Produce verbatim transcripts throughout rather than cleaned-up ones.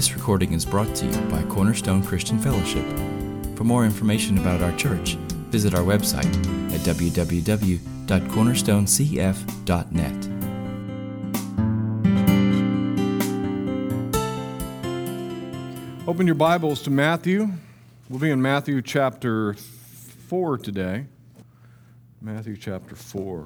This recording is brought to you by Cornerstone Christian Fellowship. For more information about our church, visit our website at w w w dot cornerstone c f dot net. Open your Bibles to Matthew. We'll be in Matthew chapter four today. Matthew chapter four.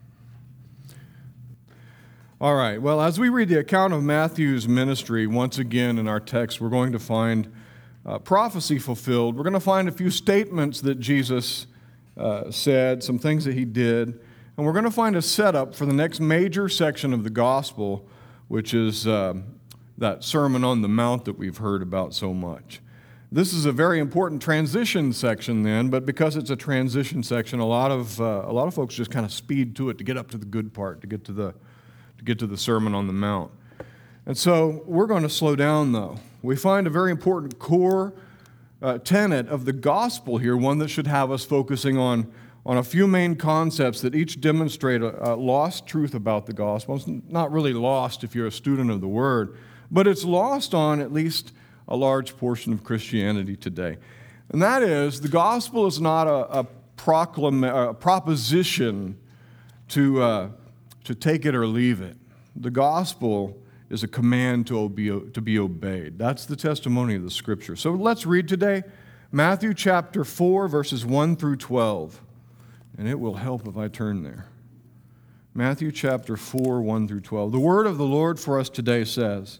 All right, well, as we read the account of Matthew's ministry, once again in our text, we're going to find uh, prophecy fulfilled. We're going to find a few statements that Jesus uh, said, some things that he did, and we're going to find a setup for the next major section of the gospel, which is uh, that Sermon on the Mount that we've heard about so much. This is a very important transition section then, but because it's a transition section, a lot of uh, a lot of folks just kind of speed to it to get up to the good part, to get to the to get to the Sermon on the Mount. And so we're going to slow down, though. We find a very important core uh, tenet of the gospel here, one that should have us focusing on, on a few main concepts that each demonstrate a, a lost truth about the gospel. It's not really lost if you're a student of the Word, but it's lost on at least a large portion of Christianity today. And that is, the gospel is not a, a, proclam- a proposition to... Uh, to take it or leave it. The gospel is a command to, obe- to be obeyed. That's the testimony of the Scripture. So let's read today Matthew chapter four, verses one through twelve. And it will help if I turn there. Matthew chapter four, one through twelve. The word of the Lord for us today says,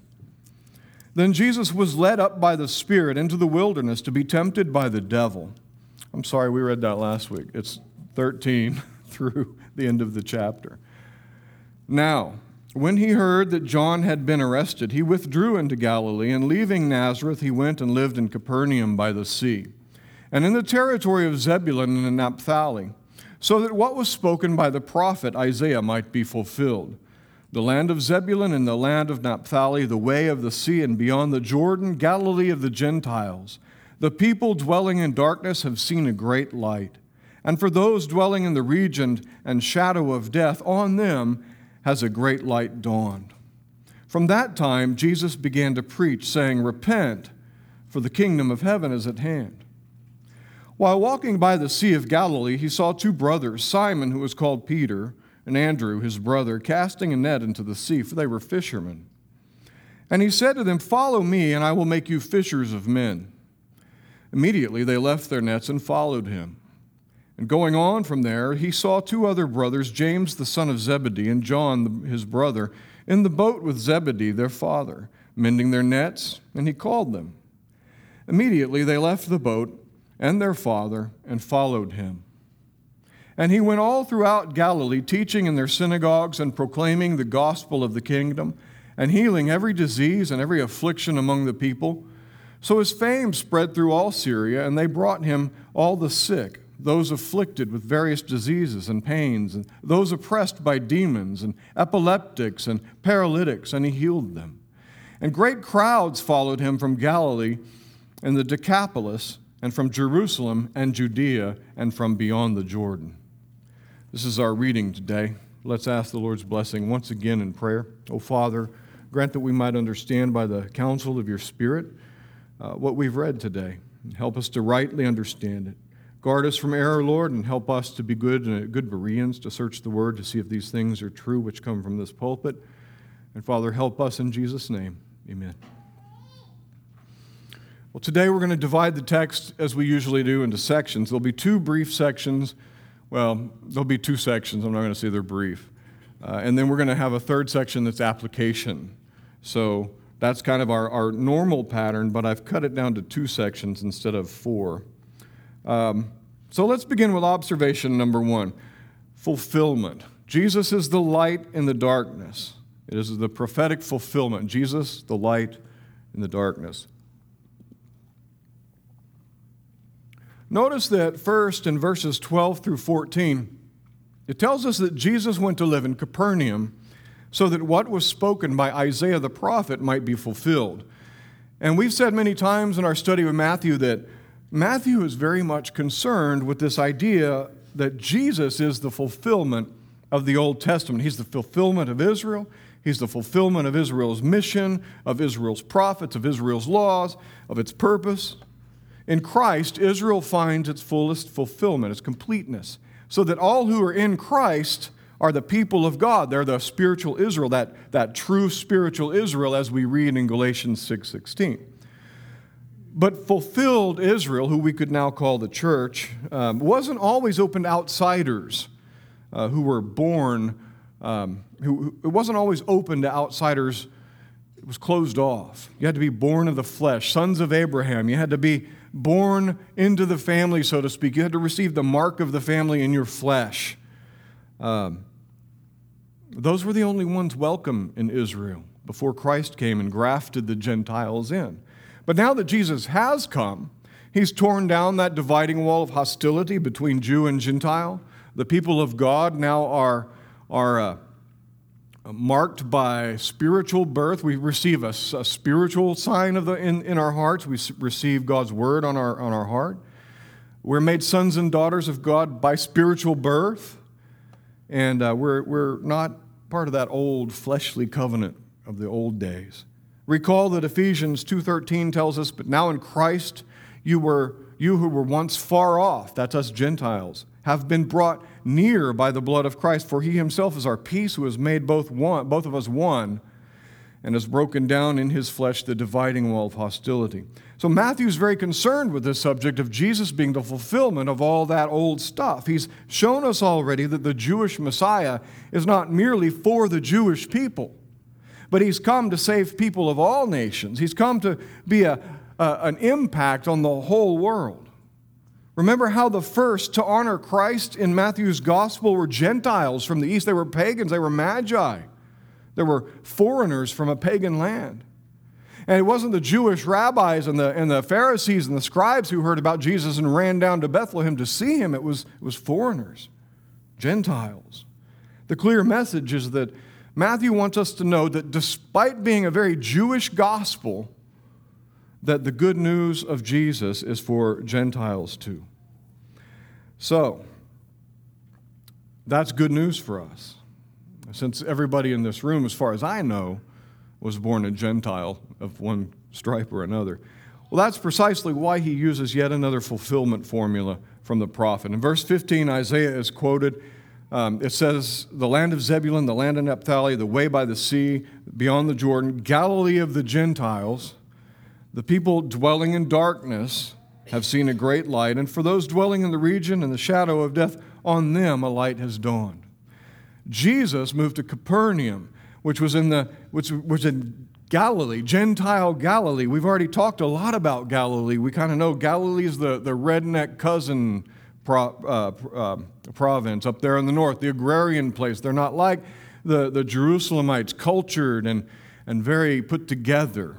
"Then Jesus was led up by the Spirit into the wilderness to be tempted by the devil." I'm sorry, we read that last week. It's thirteen through the end of the chapter. Now, when he heard that John had been arrested, he withdrew into Galilee, and leaving Nazareth, he went and lived in Capernaum by the sea, and in the territory of Zebulun and Naphtali, so that what was spoken by the prophet Isaiah might be fulfilled. The land of Zebulun and the land of Naphtali, the way of the sea and beyond the Jordan, Galilee of the Gentiles. The people dwelling in darkness have seen a great light. And for those dwelling in the region and shadow of death, on them has a great light dawned. From that time, Jesus began to preach, saying, "Repent, for the kingdom of heaven is at hand." While walking by the Sea of Galilee, he saw two brothers, Simon, who was called Peter, and Andrew, his brother, casting a net into the sea, for they were fishermen. And he said to them, "Follow me, and I will make you fishers of men." Immediately they left their nets and followed him. And going on from there, he saw two other brothers, James the son of Zebedee and John his brother, in the boat with Zebedee their father, mending their nets, and he called them. Immediately they left the boat and their father and followed him. And he went all throughout Galilee, teaching in their synagogues and proclaiming the gospel of the kingdom, and healing every disease and every affliction among the people. So his fame spread through all Syria, and they brought him all the sick, those afflicted with various diseases and pains, and those oppressed by demons, and epileptics and paralytics, and he healed them. And great crowds followed him from Galilee and the Decapolis, and from Jerusalem and Judea, and from beyond the Jordan. This is our reading today. Let's ask the Lord's blessing once again in prayer. Oh, Father, grant that we might understand by the counsel of your Spirit uh, what we've read today. Help us to rightly understand it. Guard us from error, Lord, and help us to be good and good Bereans, to search the Word to see if these things are true which come from this pulpit. And Father, help us in Jesus' name. Amen. Well, today we're going to divide the text, as we usually do, into sections. There'll be two brief sections. Well, there'll be two sections. I'm not going to say they're brief. Uh, and then we're going to have a third section that's application. So that's kind of our, our normal pattern, but I've cut it down to two sections instead of four. Um, so let's begin with observation number one, fulfillment. Jesus is the light in the darkness. It is the prophetic fulfillment. Jesus, the light in the darkness. Notice that first in verses twelve through fourteen, it tells us that Jesus went to live in Capernaum so that what was spoken by Isaiah the prophet might be fulfilled. And we've said many times in our study with Matthew that Matthew is very much concerned with this idea that Jesus is the fulfillment of the Old Testament. He's the fulfillment of Israel. He's the fulfillment of Israel's mission, of Israel's prophets, of Israel's laws, of its purpose. In Christ, Israel finds its fullest fulfillment, its completeness, so that all who are in Christ are the people of God. They're the spiritual Israel, that, that true spiritual Israel, as we read in Galatians six sixteen. But fulfilled Israel, who we could now call the church, um, wasn't always open to outsiders uh, who were born, um, who, who, it wasn't always open to outsiders. It was closed off. You had to be born of the flesh, sons of Abraham. You had to be born into the family, so to speak. You had to receive the mark of the family in your flesh. Um, those were the only ones welcome in Israel before Christ came and grafted the Gentiles in. But now that Jesus has come, he's torn down that dividing wall of hostility between Jew and Gentile. The people of God now are, are uh, marked by spiritual birth. We receive a, a spiritual sign of the, in, in our hearts. We receive God's word on our, on our heart. We're made sons and daughters of God by spiritual birth. And uh, we're, we're not part of that old fleshly covenant of the old days. Recall that Ephesians two thirteen tells us, but now in Christ you were you who were once far off, that's us Gentiles, have been brought near by the blood of Christ, for he himself is our peace, who has made both one, both of us one, and has broken down in his flesh the dividing wall of hostility. So Matthew's very concerned with this subject of Jesus being the fulfillment of all that old stuff. He's shown us already that the Jewish Messiah is not merely for the Jewish people, but he's come to save people of all nations. He's come to be a, a, an impact on the whole world. Remember how the first to honor Christ in Matthew's gospel were Gentiles from the east. They were pagans. They were magi. They were foreigners from a pagan land. And it wasn't the Jewish rabbis and the, and the Pharisees and the scribes who heard about Jesus and ran down to Bethlehem to see him. It was, it was foreigners, Gentiles. The clear message is that Matthew wants us to know that despite being a very Jewish gospel, that the good news of Jesus is for Gentiles too. So, that's good news for us. Since everybody in this room, as far as I know, was born a Gentile of one stripe or another. Well, that's precisely why he uses yet another fulfillment formula from the prophet. In verse fifteen, Isaiah is quoted. Um, it says, the land of Zebulun, the land of Naphtali, the way by the sea, beyond the Jordan, Galilee of the Gentiles, the people dwelling in darkness have seen a great light, and for those dwelling in the region and the shadow of death, on them a light has dawned. Jesus moved to Capernaum, which was in the which was in Galilee, Gentile Galilee. We've already talked a lot about Galilee. We kind of know Galilee is the, the redneck cousin Pro, uh, uh, province up there in the north, the agrarian place. They're not like the, the Jerusalemites, cultured and, and very put together.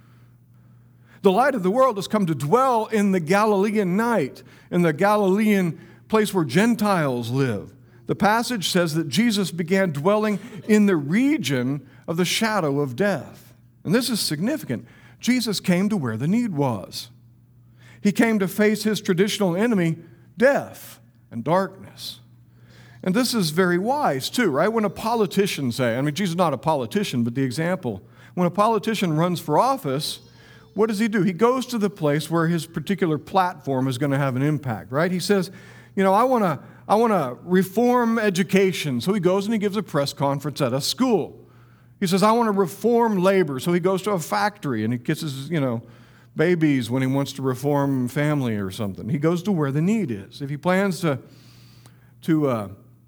The light of the world has come to dwell in the Galilean night, in the Galilean place where Gentiles live. The passage says that Jesus began dwelling in the region of the shadow of death. And this is significant. Jesus came to where the need was. He came to face his traditional enemy, death and darkness. And this is very wise too, right? When a politician say, I mean, Jesus is not a politician, but the example, when a politician runs for office, what does he do? He goes to the place where his particular platform is going to have an impact, right? He says, you know, I want to I want to reform education. So he goes and he gives a press conference at a school. He says, I want to reform labor. So he goes to a factory and he kisses, you know, babies when he wants to reform family or something. He goes to where the need is. If he plans to, to uh,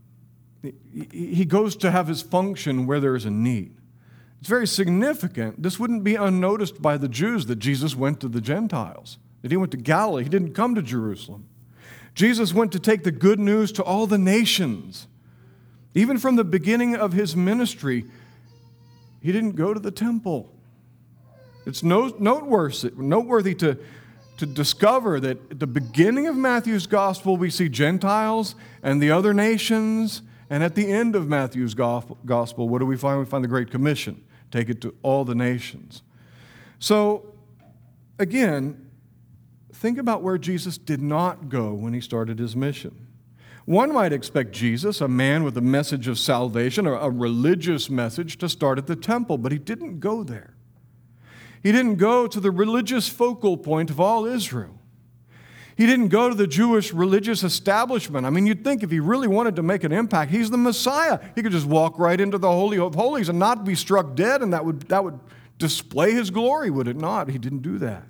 he goes to have his function where there is a need. It's very significant. This wouldn't be unnoticed by the Jews that Jesus went to the Gentiles, that he went to Galilee. He didn't come to Jerusalem. Jesus went to take the good news to all the nations. Even from the beginning of his ministry, he didn't go to the temple. It's noteworthy, noteworthy to, to discover that at the beginning of Matthew's gospel, we see Gentiles and the other nations. And at the end of Matthew's gospel, what do we find? We find the Great Commission. Take it to all the nations. So, again, think about where Jesus did not go when he started his mission. One might expect Jesus, a man with a message of salvation, a religious message, to start at the temple, but he didn't go there. He didn't go to the religious focal point of all Israel. He didn't go to the Jewish religious establishment. I mean, you'd think if he really wanted to make an impact, he's the Messiah. He could just walk right into the Holy of Holies and not be struck dead, and that would, that would display his glory, would it not? He didn't do that.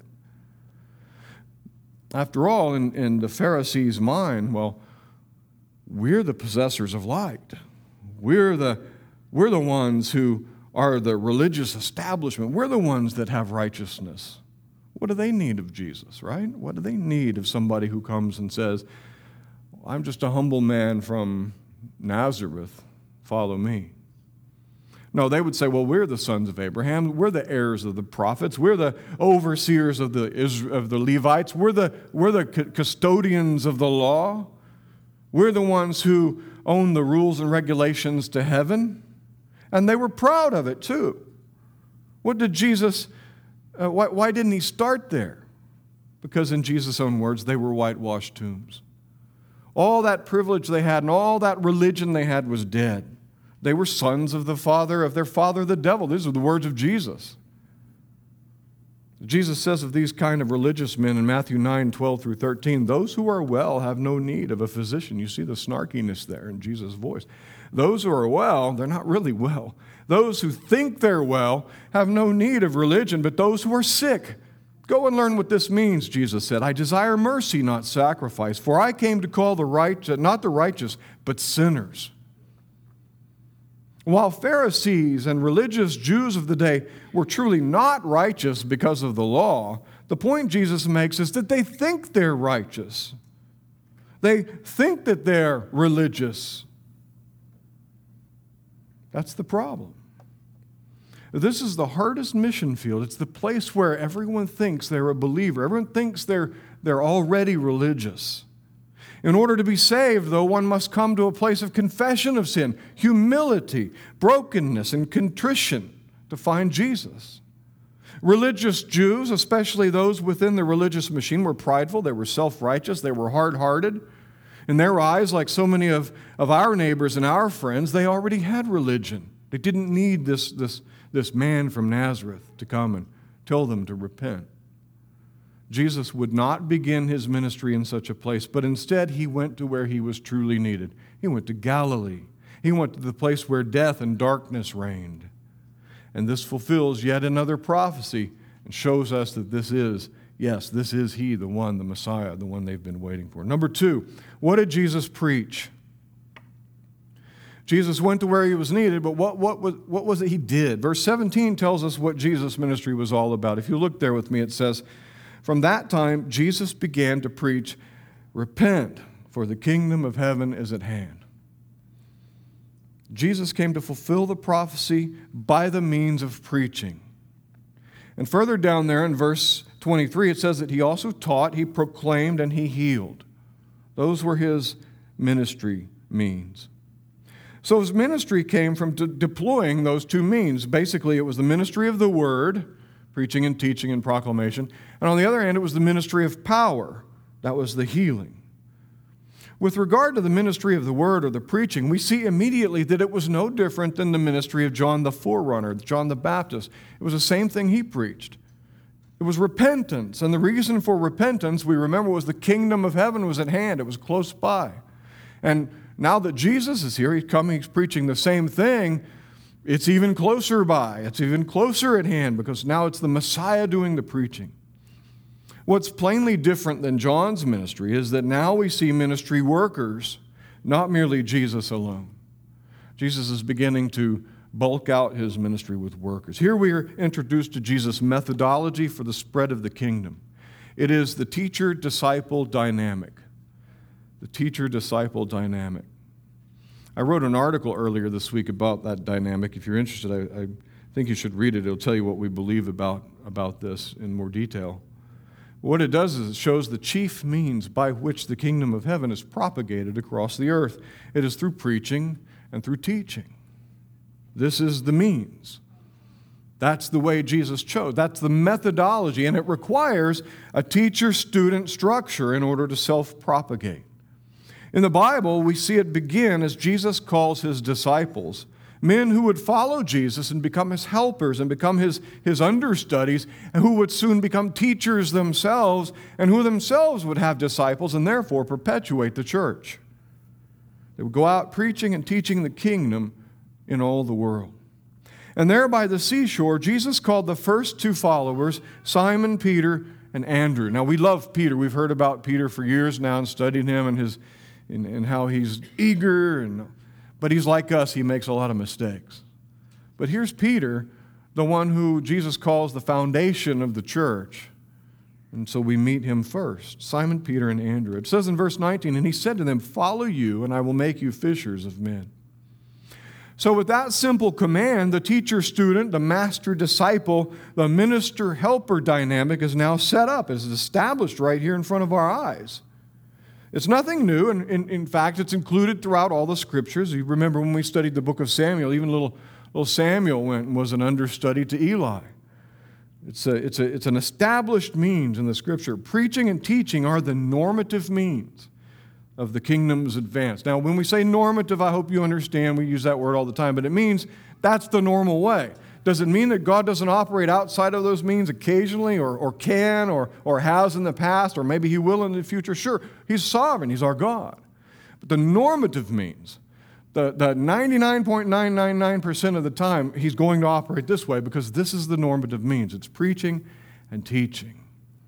After all, in, in the Pharisees' mind, well, we're the possessors of light. We're the, we're the ones who are the religious establishment. We're the ones that have righteousness. What do they need of Jesus, right? What do they need of somebody who comes and says, I'm just a humble man from Nazareth, follow me? No, they would say, well, we're the sons of Abraham. We're the heirs of the prophets. We're the overseers of the, of the Levites. We're the, we're the custodians of the law. We're the ones who own the rules and regulations to heaven. And they were proud of it too. What did Jesus, uh, why, why didn't he start there? Because in Jesus' own words, they were whitewashed tombs. All that privilege they had and all that religion they had was dead. They were sons of the father, of their father, the devil. These are the words of Jesus. Jesus says of these kind of religious men in Matthew nine, twelve through thirteen, those who are well have no need of a physician. You see the snarkiness there in Jesus' voice. Those who are well, they're not really well. Those who think they're well have no need of religion, but those who are sick. Go and learn what this means, Jesus said. I desire mercy, not sacrifice, for I came to call the righteous, not the righteous, but sinners. While Pharisees and religious Jews of the day were truly not righteous because of the law, the point Jesus makes is that they think they're righteous. They think that they're religious. That's the problem. This is the hardest mission field. It's the place where everyone thinks they're a believer. Everyone thinks they're, they're already religious. In order to be saved, though, one must come to a place of confession of sin, humility, brokenness, and contrition to find Jesus. Religious Jews, especially those within the religious machine, were prideful, they were self-righteous, they were hard-hearted. In their eyes, like so many of, of our neighbors and our friends, they already had religion. They didn't need this, this, this man from Nazareth to come and tell them to repent. Jesus would not begin his ministry in such a place, but instead he went to where he was truly needed. He went to Galilee. He went to the place where death and darkness reigned. And this fulfills yet another prophecy and shows us that this is, yes, this is he, the one, the Messiah, the one they've been waiting for. Number two, what did Jesus preach? Jesus went to where he was needed, but what, what, was, what was it he did? Verse seventeen tells us what Jesus' ministry was all about. If you look there with me, it says, from that time, Jesus began to preach, repent, for the kingdom of heaven is at hand. Jesus came to fulfill the prophecy by the means of preaching. And further down there in verse twenty-three, it says that he also taught, he proclaimed, and he healed. Those were his ministry means. So his ministry came from de- deploying those two means. Basically, it was the ministry of the word, preaching and teaching and proclamation. And on the other hand, it was the ministry of power. That was the healing. With regard to the ministry of the word or the preaching, we see immediately that it was no different than the ministry of John the forerunner, John the Baptist. It was the same thing he preached. It was repentance. And the reason for repentance, we remember, was the kingdom of heaven was at hand. It was close by. And now that Jesus is here, he's coming, he's preaching the same thing. It's even closer by. It's even closer at hand because now it's the Messiah doing the preaching. What's plainly different than John's ministry is that now we see ministry workers, not merely Jesus alone. Jesus is beginning to bulk out his ministry with workers. Here we are introduced to Jesus' methodology for the spread of the kingdom. It is the teacher-disciple dynamic. The teacher-disciple dynamic. I wrote an article earlier this week about that dynamic. If you're interested, I, I think you should read it. It'll tell you what we believe about, about this in more detail. What it does is it shows the chief means by which the kingdom of heaven is propagated across the earth. It is through preaching and through teaching. This is the means. That's the way Jesus chose. That's the methodology, and it requires a teacher-student structure in order to self-propagate. In the Bible, we see it begin as Jesus calls his disciples, men who would follow Jesus and become his helpers and become his, his understudies, and who would soon become teachers themselves, and who themselves would have disciples and therefore perpetuate the church. They would go out preaching and teaching the kingdom in all the world. And there by the seashore, Jesus called the first two followers, Simon Peter and Andrew. Now, we love Peter. We've heard about Peter for years now and studied him and his and, and how he's eager, and but he's like us. He makes a lot of mistakes. But here's Peter, the one who Jesus calls the foundation of the church. And so we meet him first, Simon Peter and Andrew. It says in verse nineteen, and he said to them, follow you, and I will make you fishers of men. So with that simple command, the teacher-student, the master-disciple, the minister-helper dynamic is now set up, is established right here in front of our eyes. It's nothing new, and in, in fact, it's included throughout all the Scriptures. You remember when we studied the book of Samuel, even little, little Samuel went and was an understudy to Eli. It's, a, it's, a, it's an established means in the Scripture. Preaching and teaching are the normative means of the kingdom's advance. Now, when we say normative, I hope you understand, we use that word all the time, but it means that's the normal way. Does it mean that God doesn't operate outside of those means occasionally, or, or can, or, or has in the past, or maybe he will in the future? Sure, he's sovereign, he's our God. But the normative means, the, the ninety-nine point nine nine nine percent of the time, he's going to operate this way because this is the normative means. It's preaching and teaching.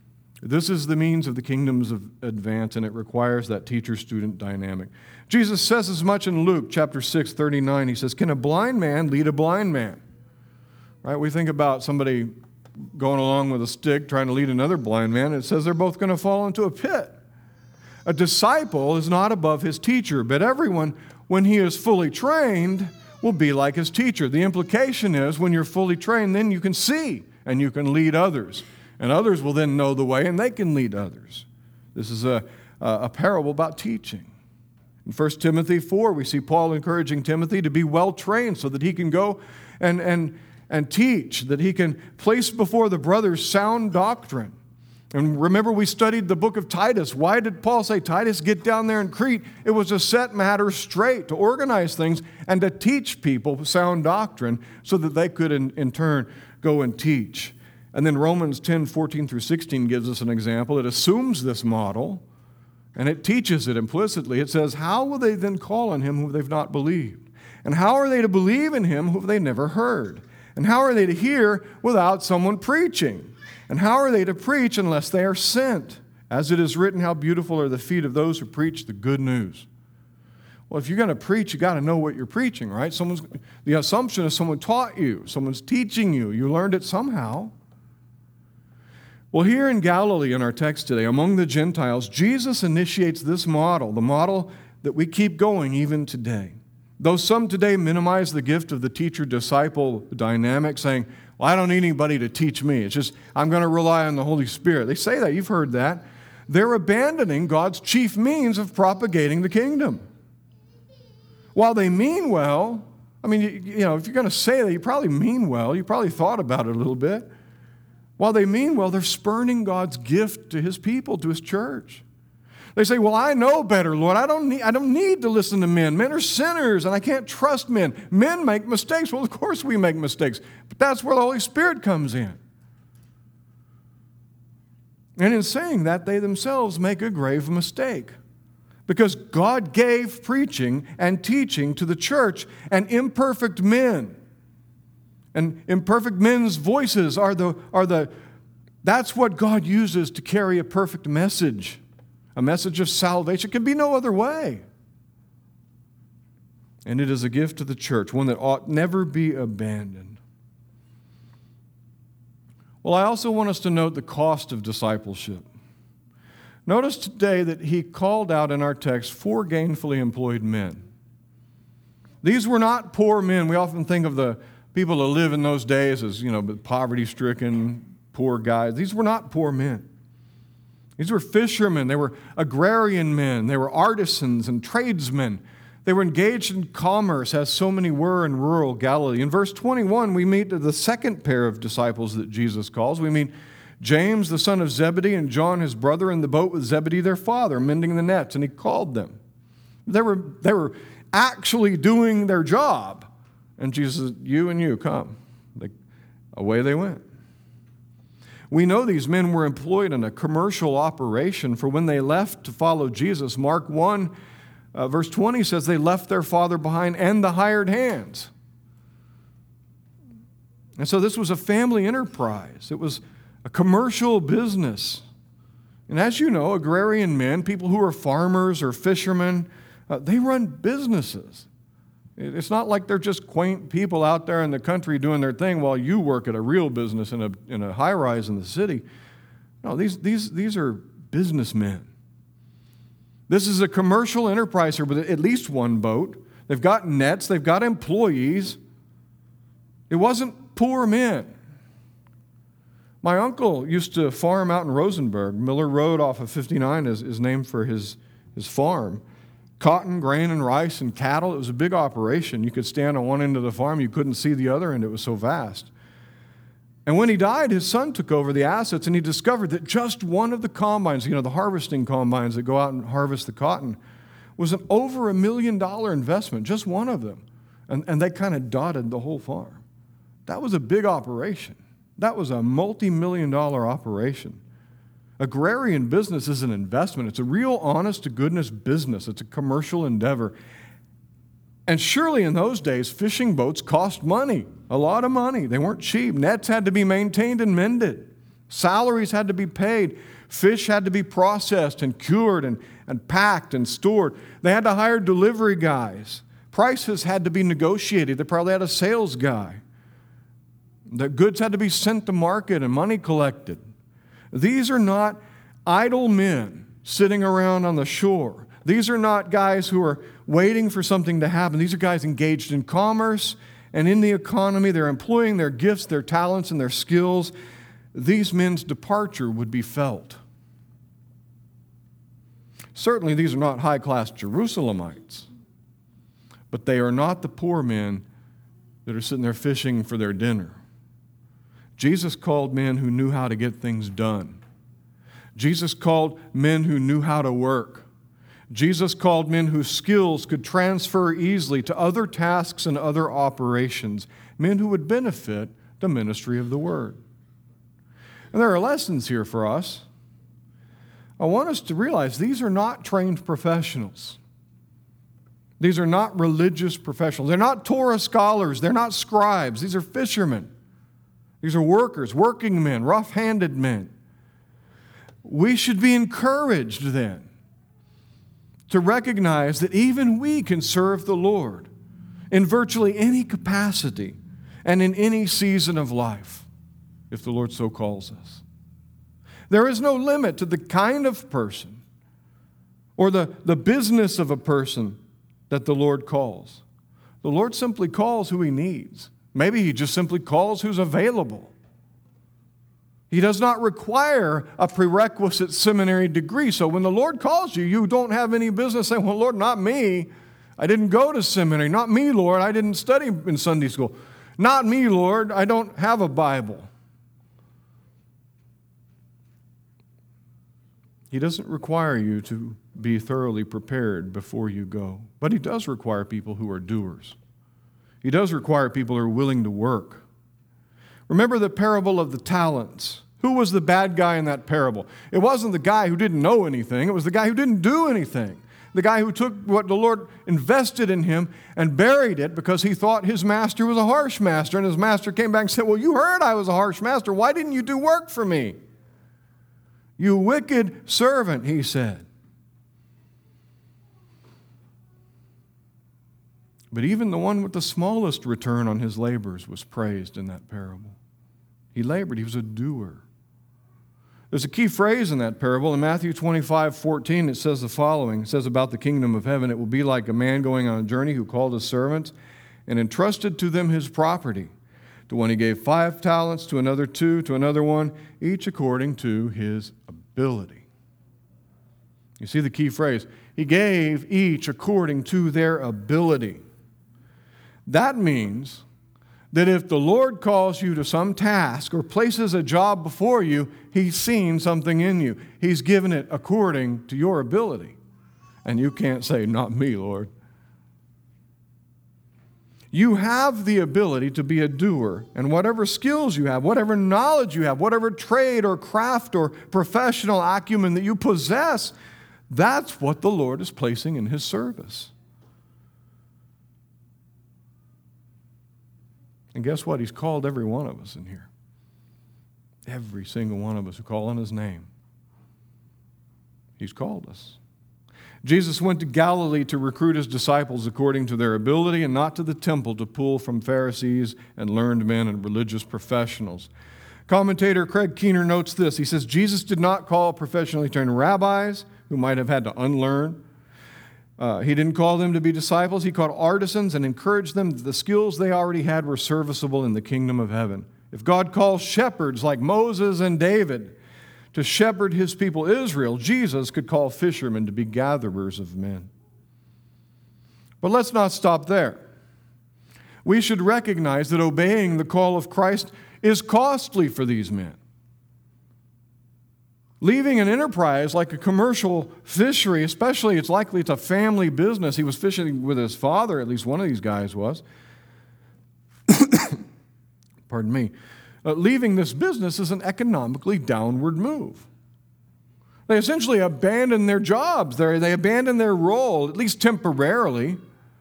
This is the means of the kingdom's of advance, and it requires that teacher-student dynamic. Jesus says as much in Luke chapter six, thirty-nine. He says, can a blind man lead a blind man? Right? We think about somebody going along with a stick trying to lead another blind man, and it says they're both going to fall into a pit. A disciple is not above his teacher, but everyone, when he is fully trained, will be like his teacher. The implication is when you're fully trained, then you can see and you can lead others. And others will then know the way, and they can lead others. This is a, a parable about teaching. In First Timothy four, we see Paul encouraging Timothy to be well-trained so that he can go and, and, and teach, that he can place before the brothers sound doctrine. And remember, we studied the book of Titus. Why did Paul say, Titus, get down there in Crete? It was to set matters straight, to organize things, and to teach people sound doctrine so that they could, in, in turn, go and teach. And then Romans ten, fourteen through sixteen gives us an example. It assumes this model, and it teaches it implicitly. It says, how will they then call on him who they've not believed? And how are they to believe in him who they never heard? And how are they to hear without someone preaching? And how are they to preach unless they are sent? As it is written, how beautiful are the feet of those who preach the good news. Well, if you're going to preach, you got to know what you're preaching, right? Someone's, the assumption is someone taught you. Someone's teaching you. You learned it somehow. Well, here in Galilee in our text today, among the Gentiles, Jesus initiates this model, the model that we keep going even today. Though some today minimize the gift of the teacher-disciple dynamic, saying, well, I don't need anybody to teach me. It's just, I'm going to rely on the Holy Spirit. They say that. You've heard that. They're abandoning God's chief means of propagating the kingdom. While they mean well, I mean, you, you know, if you're going to say that, you probably mean well. You probably thought about it a little bit. While they mean well, they're spurning God's gift to his people, to his church. They say, well, I know better, Lord. I don't need, I don't need to listen to men. Men are sinners, and I can't trust men. Men make mistakes. Well, of course we make mistakes. But that's where the Holy Spirit comes in. And in saying that, they themselves make a grave mistake. Because God gave preaching and teaching to the church and imperfect men. And imperfect men's voices are the, are the, that's what God uses to carry a perfect message. A message of salvation. It can be no other way. And it is a gift to the church, one that ought never be abandoned. Well, I also want us to note the cost of discipleship. Notice today that he called out in our text four gainfully employed men. These were not poor men. We often think of the people that live in those days as, you know, poverty-stricken, poor guys. These were not poor men. These were fishermen. They were agrarian men. They were artisans and tradesmen. They were engaged in commerce, as so many were in rural Galilee. In verse twenty-one, we meet the second pair of disciples that Jesus calls. We meet James, the son of Zebedee, and John, his brother, in the boat with Zebedee, their father, mending the nets, and he called them. They were, they were actually doing their job. And Jesus said, you and you, come. They, away they went. We know these men were employed in a commercial operation, for when they left to follow Jesus, Mark one, uh, verse twenty says they left their father behind and the hired hands. And so this was a family enterprise. It was a commercial business. And as you know, agrarian men, people who are farmers or fishermen, uh, they run businesses. It's not like they're just quaint people out there in the country doing their thing while you work at a real business in a, in a high-rise in the city. No, these, these, these are businessmen. This is a commercial enterprise here with at least one boat. They've got nets. They've got employees. It wasn't poor men. My uncle used to farm out in Rosenberg. Miller Road off of fifty-nine is, is named for his, his farm. Cotton, grain, and rice and cattle. It was a big operation. You could stand on one end of the farm. You couldn't see the other end. It was so vast. And when he died, his son took over the assets, and he discovered that just one of the combines, you know, the harvesting combines that go out and harvest the cotton, was an over a million dollar investment, just one of them. And, and they kind of dotted the whole farm. That was a big operation. That was a multi-million dollar operation. Agrarian business is an investment. It's a real honest-to-goodness business. It's a commercial endeavor. And surely in those days, fishing boats cost money, a lot of money. They weren't cheap. Nets had to be maintained and mended. Salaries had to be paid. Fish had to be processed and cured and, and packed and stored. They had to hire delivery guys. Prices had to be negotiated. They probably had a sales guy. The goods had to be sent to market and money collected. These are not idle men sitting around on the shore. These are not guys who are waiting for something to happen. These are guys engaged in commerce and in the economy. They're employing their gifts, their talents, and their skills. These men's departure would be felt. Certainly, these are not high-class Jerusalemites, but they are not the poor men that are sitting there fishing for their dinner. Jesus called men who knew how to get things done. Jesus called men who knew how to work. Jesus called men whose skills could transfer easily to other tasks and other operations, men who would benefit the ministry of the Word. And there are lessons here for us. I want us to realize these are not trained professionals. These are not religious professionals. They're not Torah scholars. They're not scribes. These are fishermen. These are workers, working men, rough-handed men. We should be encouraged then to recognize that even we can serve the Lord in virtually any capacity and in any season of life, if the Lord so calls us. There is no limit to the kind of person or the, the business of a person that the Lord calls. The Lord simply calls who He needs. Maybe He just simply calls who's available. He does not require a prerequisite seminary degree. So when the Lord calls you, you don't have any business saying, well, Lord, not me. I didn't go to seminary. Not me, Lord. I didn't study in Sunday school. Not me, Lord. I don't have a Bible. He doesn't require you to be thoroughly prepared before you go. But He does require people who are doers. He does require people who are willing to work. Remember the parable of the talents. Who was the bad guy in that parable? It wasn't the guy who didn't know anything. It was the guy who didn't do anything. The guy who took what the Lord invested in him and buried it because he thought his master was a harsh master. And his master came back and said, well, you heard I was a harsh master. Why didn't you do work for me? You wicked servant, he said. But even the one with the smallest return on his labors was praised in that parable. He labored. He was a doer. There's a key phrase in that parable. In Matthew twenty-five fourteen, it says the following. It says about the kingdom of heaven, it will be like a man going on a journey who called his servants and entrusted to them his property. To one he gave five talents, to another two, to another one, each according to his ability. You see the key phrase. He gave each according to their ability. That means that if the Lord calls you to some task or places a job before you, He's seen something in you. He's given it according to your ability. And you can't say, not me, Lord. You have the ability to be a doer, and whatever skills you have, whatever knowledge you have, whatever trade or craft or professional acumen that you possess, that's what the Lord is placing in His service. And guess what? He's called every one of us in here. Every single one of us who call on His name. He's called us. Jesus went to Galilee to recruit His disciples according to their ability and not to the temple to pull from Pharisees and learned men and religious professionals. Commentator Craig Keener notes this. He says, Jesus did not call professionally trained rabbis who might have had to unlearn. Uh, he didn't call them to be disciples. He called artisans and encouraged them that the skills they already had were serviceable in the kingdom of heaven. If God calls shepherds like Moses and David to shepherd His people Israel, Jesus could call fishermen to be gatherers of men. But let's not stop there. We should recognize that obeying the call of Christ is costly for these men. Leaving an enterprise like a commercial fishery, especially it's likely it's a family business. He was fishing with his father, at least one of these guys was. Pardon me. Uh, leaving this business is an economically downward move. They essentially abandon their jobs. They they abandon their role, at least temporarily.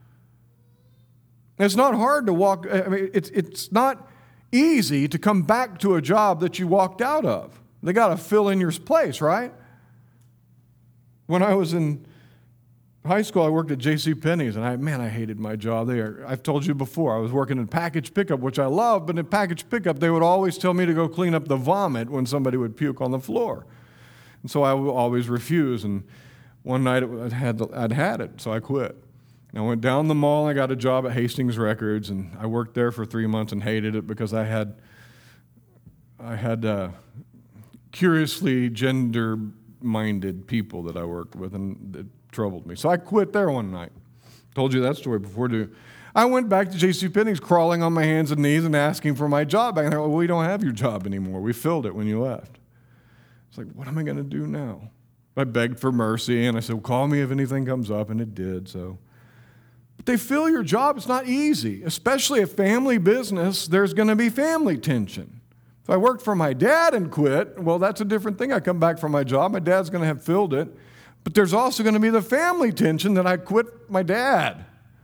It's not hard to walk. I mean, it's it's not easy to come back to a job that you walked out of. They got to fill in your place, right? When I was in high school, I worked at J C Penney's, and I, man, I hated my job there. I've told you before, I was working in package pickup, which I love, but in package pickup, they would always tell me to go clean up the vomit when somebody would puke on the floor. And so I would always refuse, and one night it had, I'd had it, so I quit. And I went down the mall, and I got a job at Hastings Records, and I worked there for three months and hated it because I had, I had uh, curiously gender-minded people that I worked with, and it troubled me. So I quit there one night. Told you that story before, too. I went back to J C Penney's crawling on my hands and knees and asking for my job back there. Well, we don't have your job anymore. We filled it when you left. It's like, what am I going to do now? I begged for mercy, and I said, well, call me if anything comes up, and it did, so. But they fill your job. It's not easy, especially a family business. There's going to be family tension. If I worked for my dad and quit, well, that's a different thing. I come back from my job. My dad's going to have filled it. But there's also going to be the family tension that I quit my dad.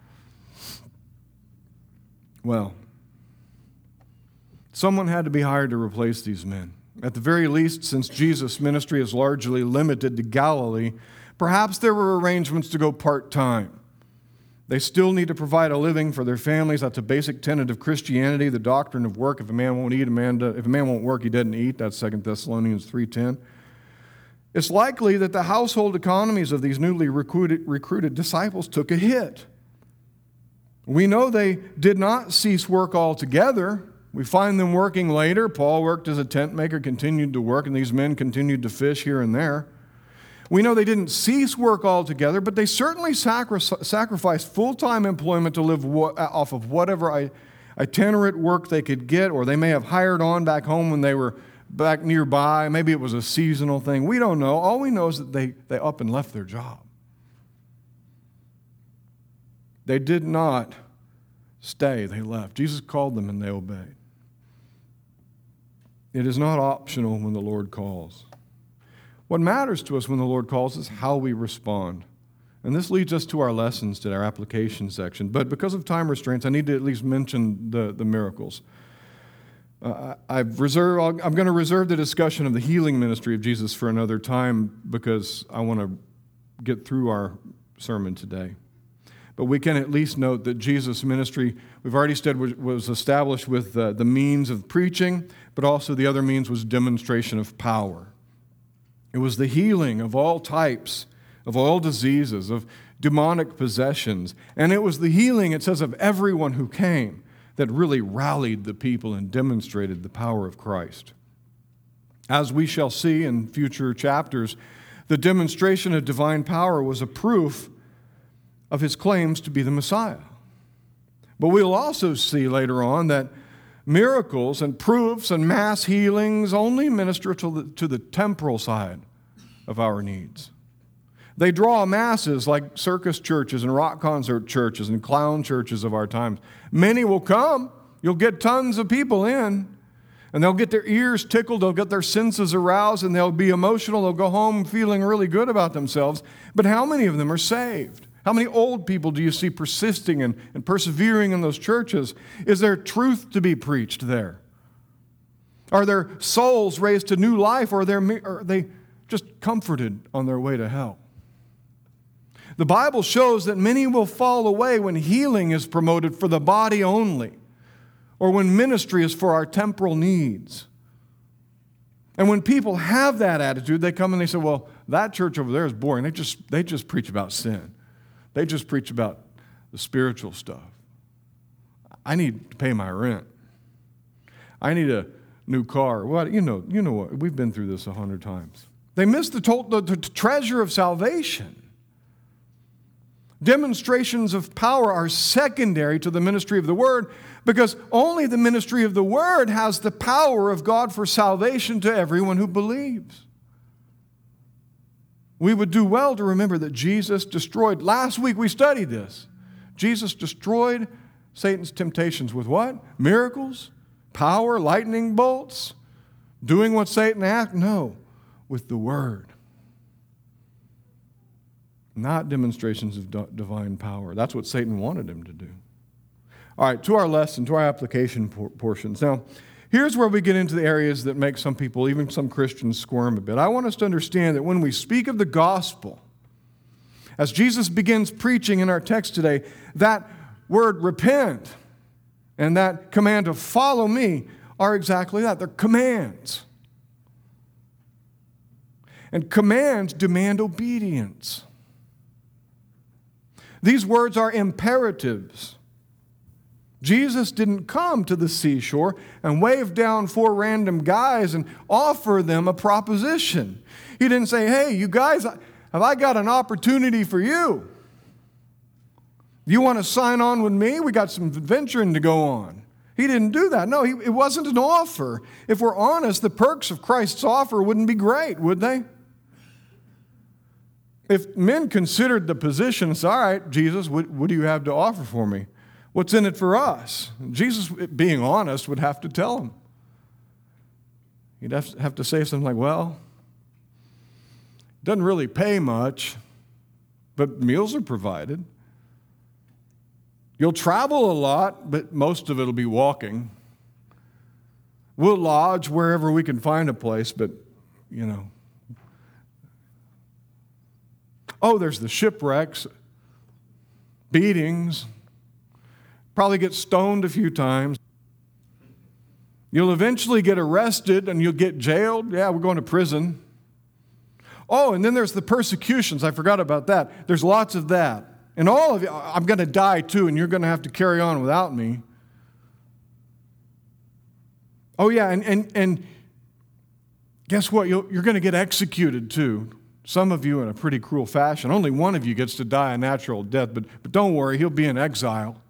Well, someone had to be hired to replace these men. At the very least, since Jesus' ministry is largely limited to Galilee, perhaps there were arrangements to go part-time. They still need to provide a living for their families. That's a basic tenet of Christianity, the doctrine of work. If a man won't eat, a man do, if a man won't work, he doesn't eat. That's Second Thessalonians three ten. It's likely that the household economies of these newly recruited, recruited disciples took a hit. We know they did not cease work altogether. We find them working later. Paul worked as a tent maker, continued to work, and these men continued to fish here and there. We know they didn't cease work altogether, but they certainly sacri- sacrificed full-time employment to live wo- off of whatever itinerant work they could get, or they may have hired on back home when they were back nearby. Maybe it was a seasonal thing. We don't know. All we know is that they, they up and left their job. They did not stay. They left. Jesus called them and they obeyed. It is not optional when the Lord calls. What matters to us when the Lord calls is how we respond. And this leads us to our lessons, to our application section. But because of time restraints, I need to at least mention the, the miracles. Uh, I've reserved, I'm going to reserve the discussion of the healing ministry of Jesus for another time because I want to get through our sermon today. But we can at least note that Jesus' ministry, we've already said, was established with uh, the means of preaching, but also the other means was demonstration of power. It was the healing of all types, of all diseases, of demonic possessions. And it was the healing, it says, of everyone who came that really rallied the people and demonstrated the power of Christ. As we shall see in future chapters, the demonstration of divine power was a proof of his claims to be the Messiah. But we'll also see later on that miracles and proofs and mass healings only minister to the, to the temporal side of our needs. They draw masses like circus churches and rock concert churches and clown churches of our times. Many will come. You'll get tons of people in, and they'll get their ears tickled, they'll get their senses aroused, and they'll be emotional. They'll go home feeling really good about themselves. But how many of them are saved? How many old people do you see persisting and, and persevering in those churches? Is there truth to be preached there? Are their souls raised to new life, or are, there, are they just comforted on their way to hell? The Bible shows that many will fall away when healing is promoted for the body only, or when ministry is for our temporal needs. And when people have that attitude, they come and they say, well, that church over there is boring. They just, they just preach about sin. They just preach about the spiritual stuff. I need to pay my rent. I need a new car. Well, you know, you know what? We've been through this a hundred times. They miss the, to- the, the treasure of salvation. Demonstrations of power are secondary to the ministry of the Word, because only the ministry of the Word has the power of God for salvation to everyone who believes. We would do well to remember that Jesus destroyed, last week we studied this, Jesus destroyed Satan's temptations with what? Miracles? Power? Lightning bolts? Doing what Satan asked? No, with the Word. Not demonstrations of divine power. That's what Satan wanted him to do. All right, to our lesson, to our application portions. Now, here's where we get into the areas that make some people, even some Christians, squirm a bit. I want us to understand that when we speak of the gospel, as Jesus begins preaching in our text today, that word repent and that command to follow me are exactly that. They're commands. And commands demand obedience. These words are imperatives. Jesus didn't come to the seashore and wave down four random guys and offer them a proposition. He didn't say, hey, you guys, have I got an opportunity for you? You want to sign on with me? We got some adventuring to go on. He didn't do that. No, he, it wasn't an offer. If we're honest, the perks of Christ's offer wouldn't be great, would they? If men considered the position and said, all right, Jesus, what, what do you have to offer for me? What's in it for us? Jesus, being honest, would have to tell them. He'd have to, have to say something like, well, it doesn't really pay much, but meals are provided. You'll travel a lot, but most of it will be walking. We'll lodge wherever we can find a place, but, you know. Oh, there's the shipwrecks, beatings, probably get stoned a few times. You'll eventually get arrested and you'll get jailed. Yeah, we're going to prison. Oh, and then there's the persecutions. I forgot about that. There's lots of that. And all of you, I'm going to die too, and you're going to have to carry on without me. Oh, yeah, and, and, and guess what? You'll, you're going to get executed too. Some of you in a pretty cruel fashion. Only one of you gets to die a natural death, but, but don't worry, he'll be in exile.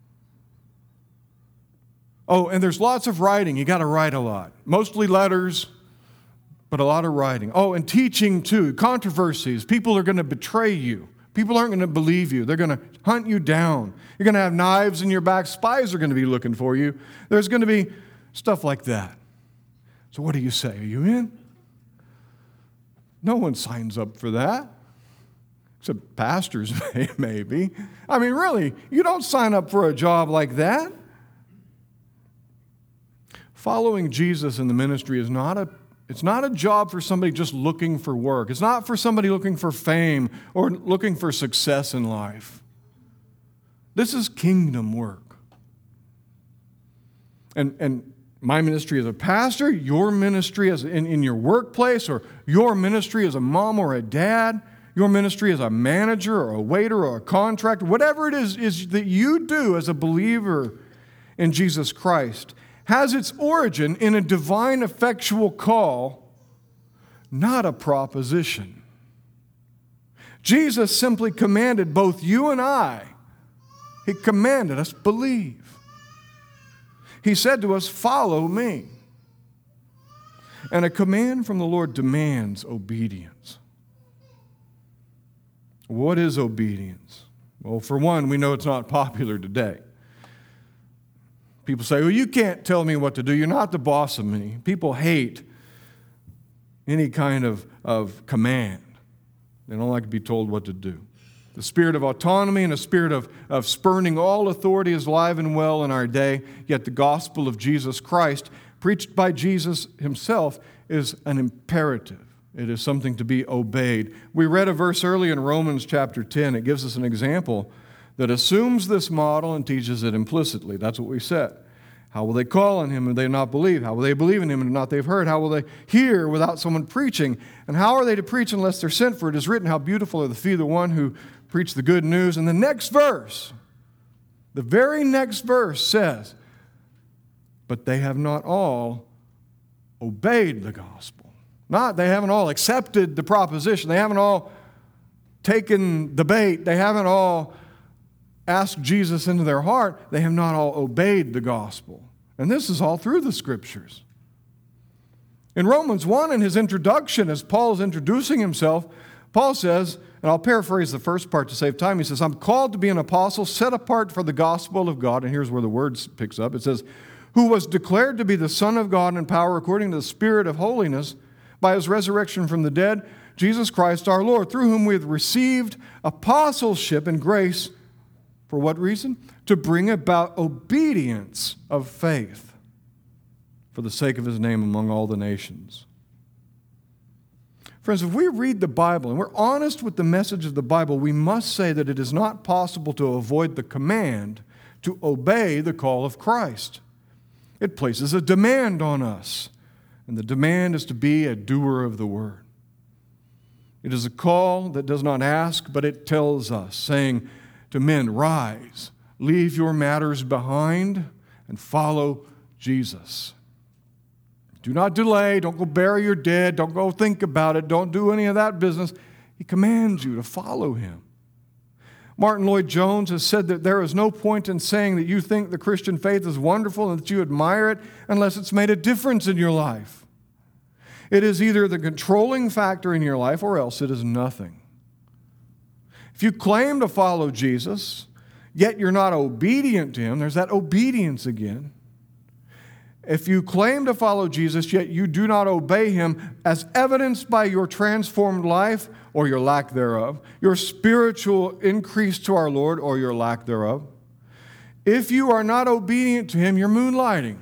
Oh, and there's lots of writing. You got to write a lot. Mostly letters, but a lot of writing. Oh, and teaching too. Controversies. People are going to betray you. People aren't going to believe you. They're going to hunt you down. You're going to have knives in your back. Spies are going to be looking for you. There's going to be stuff like that. So what do you say? Are you in? No one signs up for that, except pastors maybe. I mean, really, you don't sign up for a job like that. Following Jesus in the ministry is not a, it's not a job for somebody just looking for work. It's not for somebody looking for fame or looking for success in life. This is kingdom work. And, and my ministry as a pastor, your ministry as in, in your workplace, or your ministry as a mom or a dad, your ministry as a manager or a waiter or a contractor, whatever it is, is that you do as a believer in Jesus Christ, has its origin in a divine effectual call, not a proposition. Jesus simply commanded both you and I, he commanded us believe. He said to us, follow me. And a command from the Lord demands obedience. What is obedience? Well, for one, we know it's not popular today. People say, well, you can't tell me what to do. You're not the boss of me. People hate any kind of, of command. They don't like to be told what to do. The spirit of autonomy and a spirit of, of spurning all authority is alive and well in our day, yet the gospel of Jesus Christ, preached by Jesus himself, is an imperative. It is something to be obeyed. We read a verse earlier in Romans chapter ten. It gives us an example that assumes this model and teaches it implicitly. That's what we said. How will they call on him and they not believe? How will they believe in him and not they've heard? How will they hear without someone preaching? And how are they to preach unless they're sent? For it is written, how beautiful are the feet of the one who preach the good news. And the next verse, the very next verse says, but they have not all obeyed the gospel. Not, they haven't all accepted the proposition. They haven't all taken the bait. They haven't all asked Jesus into their heart. They have not all obeyed the gospel. And this is all through the Scriptures. In Romans one, in his introduction, as Paul is introducing himself, Paul says, and I'll paraphrase the first part to save time, he says, I'm called to be an apostle set apart for the gospel of God. And here's where the word picks up. It says, who was declared to be the Son of God in power according to the Spirit of holiness by his resurrection from the dead, Jesus Christ our Lord, through whom we have received apostleship and grace. For what reason? To bring about obedience of faith for the sake of his name among all the nations. Friends, if we read the Bible and we're honest with the message of the Bible, we must say that it is not possible to avoid the command to obey the call of Christ. It places a demand on us, and the demand is to be a doer of the word. It is a call that does not ask, but it tells us, saying to men, rise, leave your matters behind, and follow Jesus. Do not delay. Don't go bury your dead. Don't go think about it. Don't do any of that business. He commands you to follow him. Martin Lloyd-Jones has said that there is no point in saying that you think the Christian faith is wonderful and that you admire it unless it's made a difference in your life. It is either the controlling factor in your life or else it is nothing. If you claim to follow Jesus, yet you're not obedient to him, there's that obedience again. If you claim to follow Jesus, yet you do not obey him, as evidenced by your transformed life or your lack thereof, your spiritual increase to our Lord or your lack thereof, if you are not obedient to him, you're moonlighting.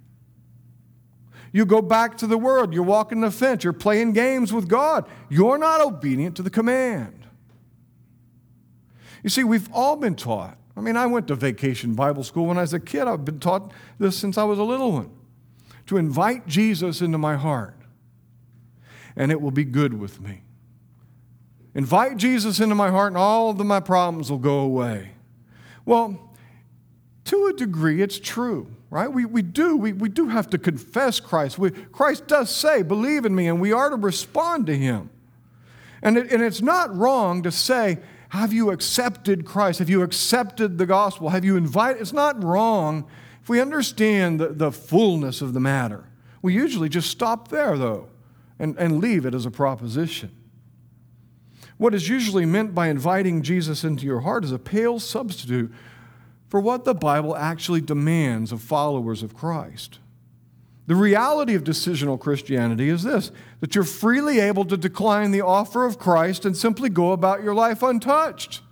You go back to the world, you're walking the fence, you're playing games with God. You're not obedient to the command. You see, we've all been taught. I mean, I went to vacation Bible school when I was a kid. I've been taught this since I was a little one. To invite Jesus into my heart, and it will be good with me. Invite Jesus into my heart, and all of my problems will go away. Well, to a degree, it's true, right? We, we do. We, we do have to confess Christ. We, Christ does say, believe in me, and we are to respond to him. And, it, and it's not wrong to say, have you accepted Christ? Have you accepted the gospel? Have you invited? It's not wrong if we understand the, the fullness of the matter. We usually just stop there, though, and, and leave it as a proposition. What is usually meant by inviting Jesus into your heart is a pale substitute for what the Bible actually demands of followers of Christ. The reality of decisional Christianity is this, that you're freely able to decline the offer of Christ and simply go about your life untouched.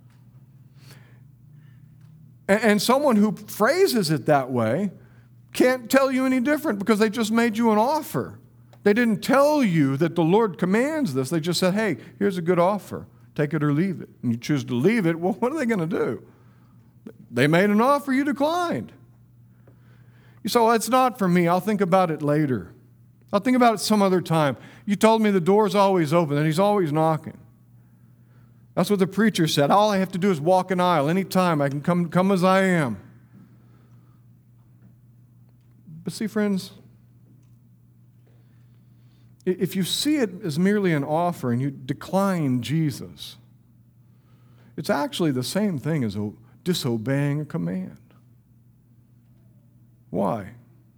And, and someone who phrases it that way can't tell you any different because they just made you an offer. They didn't tell you that the Lord commands this. They just said, hey, here's a good offer. Take it or leave it. And you choose to leave it, well, what are they going to do? They made an offer, you declined. So it's not for me. I'll think about it later. I'll think about it some other time. You told me the door's always open and he's always knocking. That's what the preacher said. All I have to do is walk an aisle. Anytime I can come, come as I am. But see, friends, if you see it as merely an offer and you decline Jesus, it's actually the same thing as disobeying a command. Why?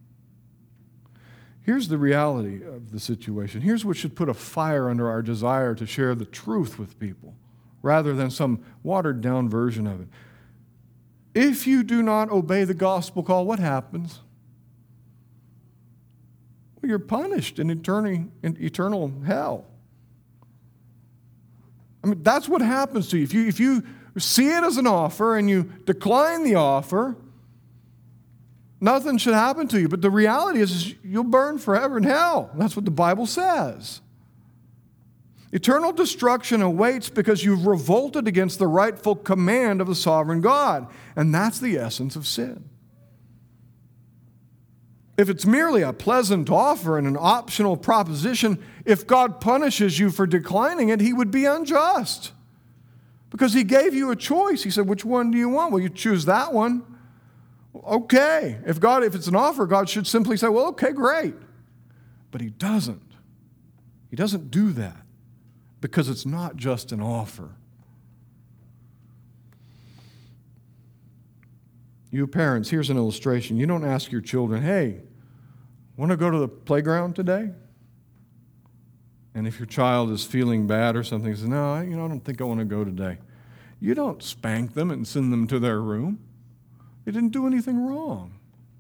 Here's the reality of the situation. Here's what should put a fire under our desire to share the truth with people rather than some watered-down version of it. If you do not obey the gospel call, what happens? Well, you're punished in eternal, in eternal hell. I mean, that's what happens to you. If you, if you see it as an offer and you decline the offer, nothing should happen to you. But the reality is, is you'll burn forever in hell. That's what the Bible says. Eternal destruction awaits because you've revolted against the rightful command of the sovereign God. And that's the essence of sin. If it's merely a pleasant offer and an optional proposition, if God punishes you for declining it, He would be unjust. Because He gave you a choice. He said, which one do you want? Well, you choose that one. Okay. If God, if it's an offer, God should simply say, well, okay, great. But He doesn't. He doesn't do that because it's not just an offer. You parents, here's an illustration. You don't ask your children, hey, want to go to the playground today? And if your child is feeling bad or something, says, no, you know, I don't think I want to go today. You don't spank them and send them to their room. They didn't do anything wrong.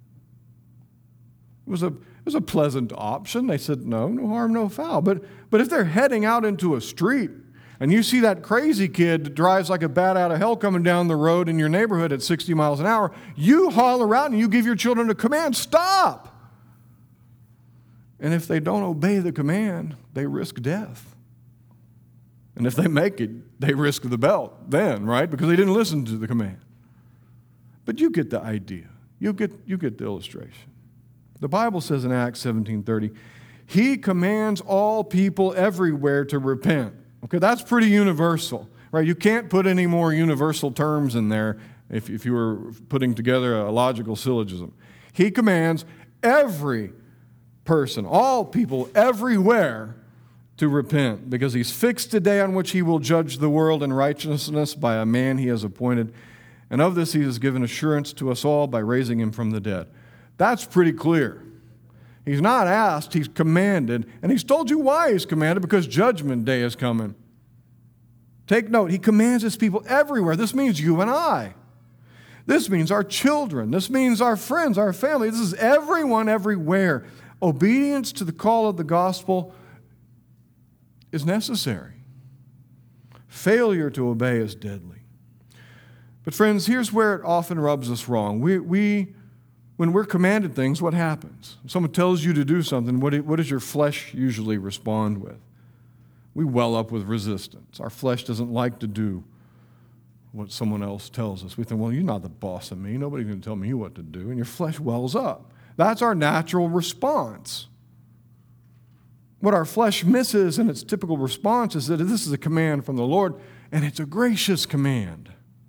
It was a, it was a pleasant option. They said, no, no harm, no foul. But, but if they're heading out into a street and you see that crazy kid that drives like a bat out of hell coming down the road in your neighborhood at sixty miles an hour, you holler out and you give your children a command, stop. And if they don't obey the command, they risk death. And if they make it, they risk the belt then, right? Because they didn't listen to the command. But you get the idea. You get, you get the illustration. The Bible says in Acts seventeen thirty, He commands all people everywhere to repent. Okay, that's pretty universal, right? You can't put any more universal terms in there if, if you were putting together a logical syllogism. He commands every person, all people everywhere to repent because He's fixed a day on which He will judge the world in righteousness by a man He has appointed. And of this He has given assurance to us all by raising Him from the dead. That's pretty clear. He's not asked, He's commanded. And He's told you why He's commanded, because judgment day is coming. Take note, He commands His people everywhere. This means you and I. This means our children. This means our friends, our family. This is everyone everywhere. Obedience to the call of the gospel is necessary. Failure to obey is deadly. But friends, here's where it often rubs us wrong. We, we, when we're commanded things, what happens? If someone tells you to do something, what, what does your flesh usually respond with? We well up with resistance. Our flesh doesn't like to do what someone else tells us. We think, well, you're not the boss of me. Nobody's going to tell me what to do. And your flesh wells up. That's our natural response. What our flesh misses in its typical response is that this is a command from the Lord, and it's a gracious command.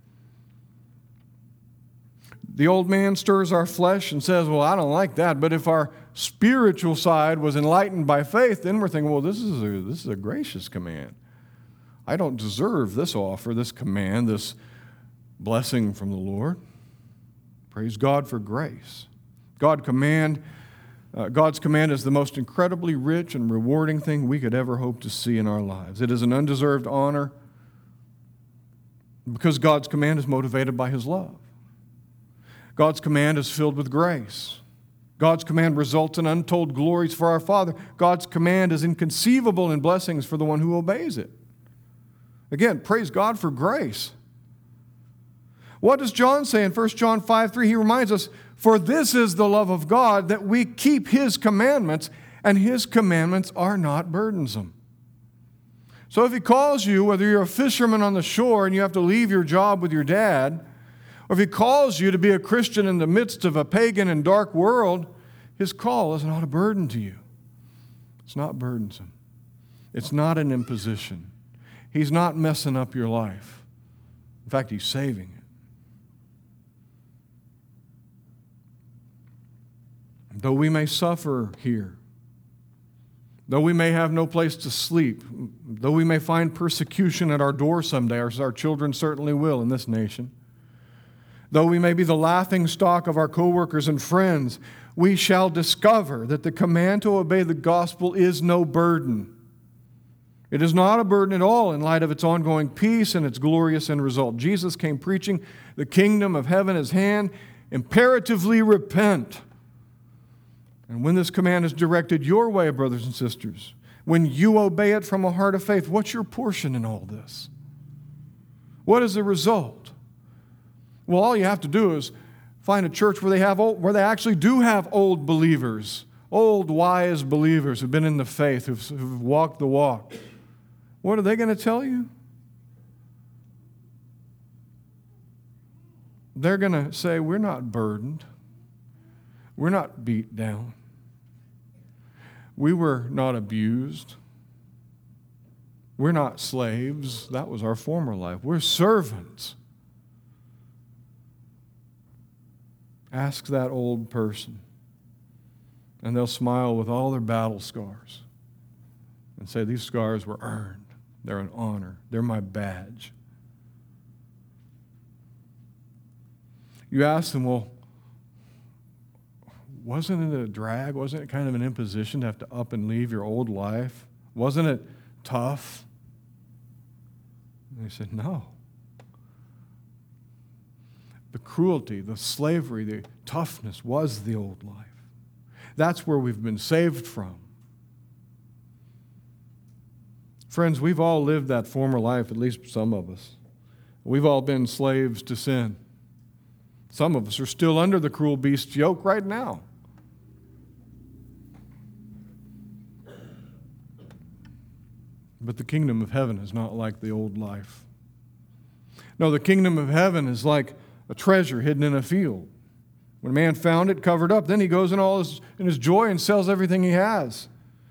The old man stirs our flesh and says, well, I don't like that. But if our spiritual side was enlightened by faith, then we're thinking, well, this is a, this is a gracious command. I don't deserve this offer, this command, this blessing from the Lord. Praise God for grace. God command, uh, God's command is the most incredibly rich and rewarding thing we could ever hope to see in our lives. It is an undeserved honor because God's command is motivated by His love. God's command is filled with grace. God's command results in untold glories for our Father. God's command is inconceivable in blessings for the one who obeys it. Again, praise God for grace. What does John say in First John five three? He reminds us, for this is the love of God, that we keep His commandments, and His commandments are not burdensome. So if He calls you, whether you're a fisherman on the shore and you have to leave your job with your dad, or if He calls you to be a Christian in the midst of a pagan and dark world, His call is not a burden to you. It's not burdensome. It's not an imposition. He's not messing up your life. In fact, He's saving it. Though we may suffer here, though we may have no place to sleep, though we may find persecution at our door someday, as our children certainly will in this nation, though we may be the laughing stock of our coworkers and friends, we shall discover that the command to obey the gospel is no burden. It is not a burden at all in light of its ongoing peace and its glorious end result. Jesus came preaching the kingdom of heaven is hand. Imperatively repent. And when this command is directed your way, brothers and sisters, when you obey it from a heart of faith, what's your portion in all this? What is the result? Well, all you have to do is find a church where they have old, where they actually do have old believers, old wise believers who've been in the faith, who've, who've walked the walk. What are they going to tell you? They're going to say, we're not burdened. We're not beat down. We were not abused. We're not slaves. That was our former life. We're servants. Ask that old person, and they'll smile with all their battle scars and say, these scars were earned. They're an honor. They're my badge. You ask them, well, wasn't it a drag? Wasn't it kind of an imposition to have to up and leave your old life? Wasn't it tough? And they said, no. The cruelty, the slavery, the toughness was the old life. That's where we've been saved from. Friends, we've all lived that former life, at least some of us. We've all been slaves to sin. Some of us are still under the cruel beast's yoke right now. But the kingdom of heaven is not like the old life. No, the kingdom of heaven is like a treasure hidden in a field. When a man found it, covered up, then he goes in all his, in his joy and sells everything he has.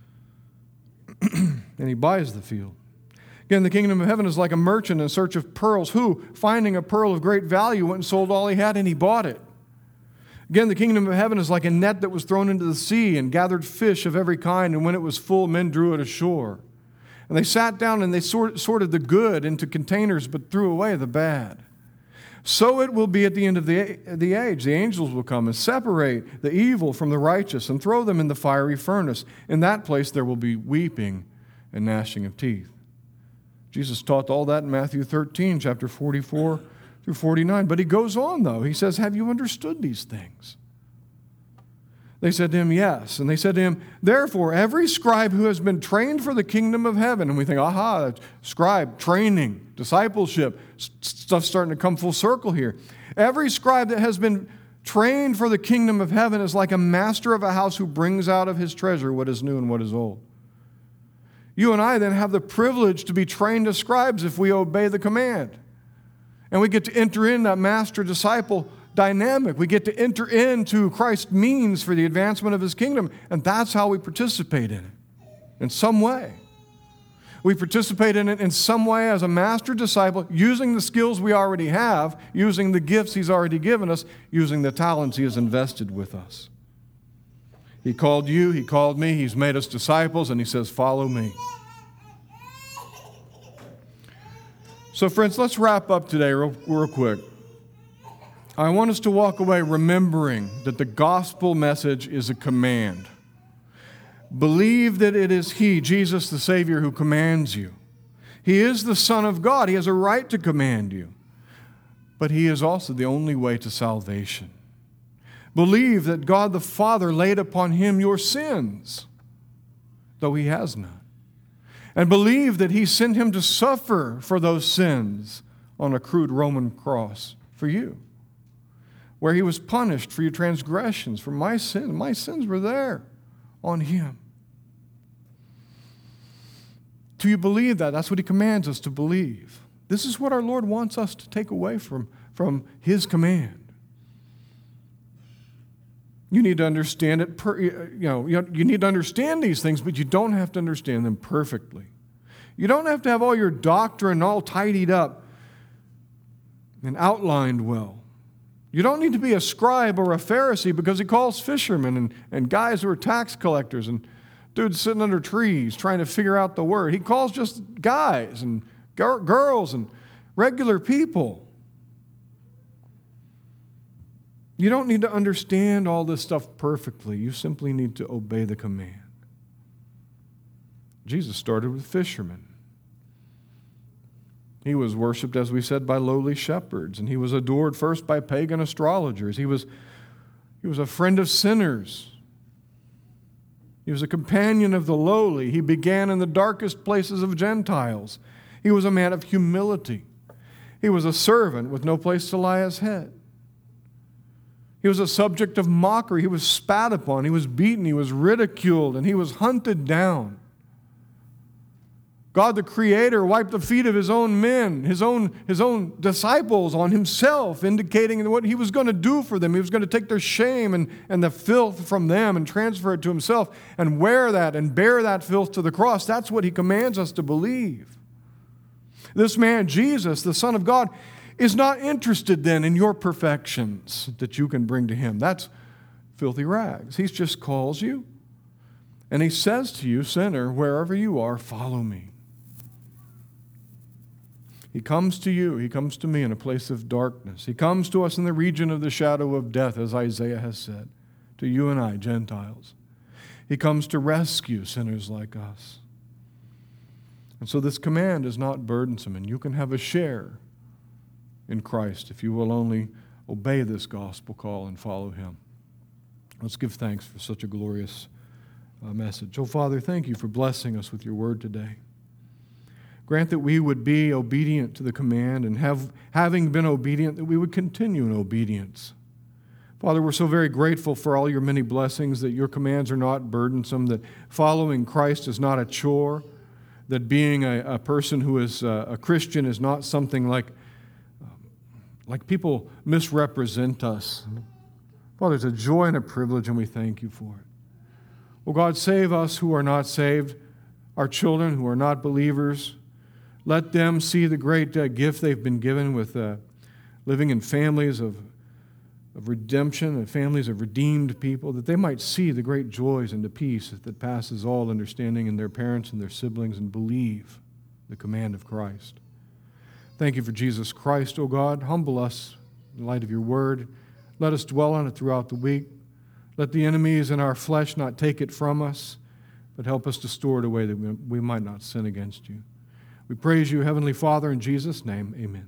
And he buys the field. Again, the kingdom of heaven is like a merchant in search of pearls who, finding a pearl of great value, went and sold all he had and he bought it. Again, the kingdom of heaven is like a net that was thrown into the sea and gathered fish of every kind, and when it was full, men drew it ashore. And they sat down and they sort, sorted the good into containers but threw away the bad. So it will be at the end of the, the age. The angels will come and separate the evil from the righteous and throw them in the fiery furnace. In that place there will be weeping and gnashing of teeth. Jesus taught all that in Matthew thirteen, chapter forty-four through forty-nine. But he goes on, though. He says, have you understood these things? They said to him, yes. And they said to him, therefore, every scribe who has been trained for the kingdom of heaven, and we think, aha, scribe, training, discipleship, stuff's starting to come full circle here. Every scribe that has been trained for the kingdom of heaven is like a master of a house who brings out of his treasure what is new and what is old. You and I then have the privilege to be trained as scribes if we obey the command. And we get to enter in that master-disciple dynamic. We get to enter into Christ's means for the advancement of his kingdom, and that's how we participate in it, in some way. We participate in it in some way as a master disciple, using the skills we already have, using the gifts he's already given us, using the talents he has invested with us. He called you, he called me, he's made us disciples, and he says, follow me. So friends, let's wrap up today real, real quick. I want us to walk away remembering that the gospel message is a command. Believe that it is He, Jesus the Savior, who commands you. He is the Son of God. He has a right to command you. But He is also the only way to salvation. Believe that God the Father laid upon Him your sins, though He has none. And believe that He sent Him to suffer for those sins on a crude Roman cross for you, where He was punished for your transgressions, for my sins. My sins were there on Him. Do you believe that? That's what He commands us to believe. This is what our Lord wants us to take away from, from His command. You need to understand it, per, you know, you need to understand these things, but you don't have to understand them perfectly. You don't have to have all your doctrine all tidied up and outlined well. You don't need to be a scribe or a Pharisee, because He calls fishermen and, and guys who are tax collectors and dudes sitting under trees trying to figure out the word. He calls just guys and gir- girls and regular people. You don't need to understand all this stuff perfectly. You simply need to obey the command. Jesus started with fishermen. He was worshipped, as we said, by lowly shepherds, and he was adored first by pagan astrologers. He was, he was a friend of sinners. He was a companion of the lowly. He began in the darkest places of Gentiles. He was a man of humility. He was a servant with no place to lie his head. He was a subject of mockery. He was spat upon. He was beaten. He was ridiculed, and he was hunted down. God the Creator wiped the feet of his own men, his own, his own disciples on himself, indicating what he was going to do for them. He was going to take their shame and, and the filth from them and transfer it to himself and wear that and bear that filth to the cross. That's what he commands us to believe. This man, Jesus, the Son of God, is not interested then in your perfections that you can bring to him. That's filthy rags. He just calls you and he says to you, sinner, wherever you are, follow me. He comes to you, he comes to me in a place of darkness. He comes to us in the region of the shadow of death, as Isaiah has said, to you and I, Gentiles. He comes to rescue sinners like us. And so this command is not burdensome, and you can have a share in Christ if you will only obey this gospel call and follow him. Let's give thanks for such a glorious uh, message. Oh, Father, thank you for blessing us with your word today. Grant that we would be obedient to the command, and have, having been obedient, that we would continue in obedience. Father, we're so very grateful for all your many blessings, that your commands are not burdensome, that following Christ is not a chore, that being a, a person who is a, a Christian is not something like, like people misrepresent us. Father, it's a joy and a privilege, and we thank you for it. Oh God, save us who are not saved, our children who are not believers. Let them see the great uh, gift they've been given with uh, living in families of, of redemption and families of redeemed people, that they might see the great joys and the peace that passes all understanding in their parents and their siblings, and believe the command of Christ. Thank you for Jesus Christ, O God. Humble us in light of your word. Let us dwell on it throughout the week. Let the enemies in our flesh not take it from us, but help us to store it away that we, we might not sin against you. We praise you, Heavenly Father, in Jesus' name, amen.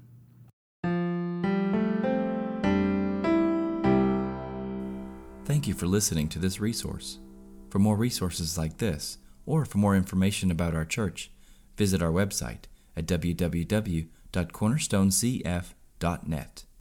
Thank you for listening to this resource. For more resources like this, or for more information about our church, visit our website at w w w dot cornerstone c f dot net.